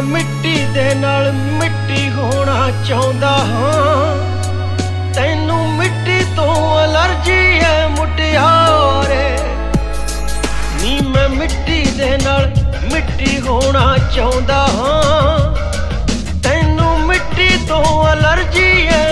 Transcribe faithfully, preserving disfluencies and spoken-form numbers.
ਮਿੱਟੀ ਦੇ ਨਾਲ ਮਿੱਟੀ ਹੋਣਾ ਚਾਹੁੰਦਾ ਹਾਂ। ਤੈਨੂੰ ਮਿੱਟੀ ਤੋਂ ਅਲਰਜੀ ਹੈ ਮੁਟਿਆਰੇ ਨੀ, ਮੈਂ ਮਿੱਟੀ ਦੇ ਨਾਲ ਮਿੱਟੀ ਹੋਣਾ ਚਾਹੁੰਦਾ ਹਾਂ। ਤੈਨੂੰ ਮਿੱਟੀ ਤੋਂ ਅਲਰਜੀ ਹੈ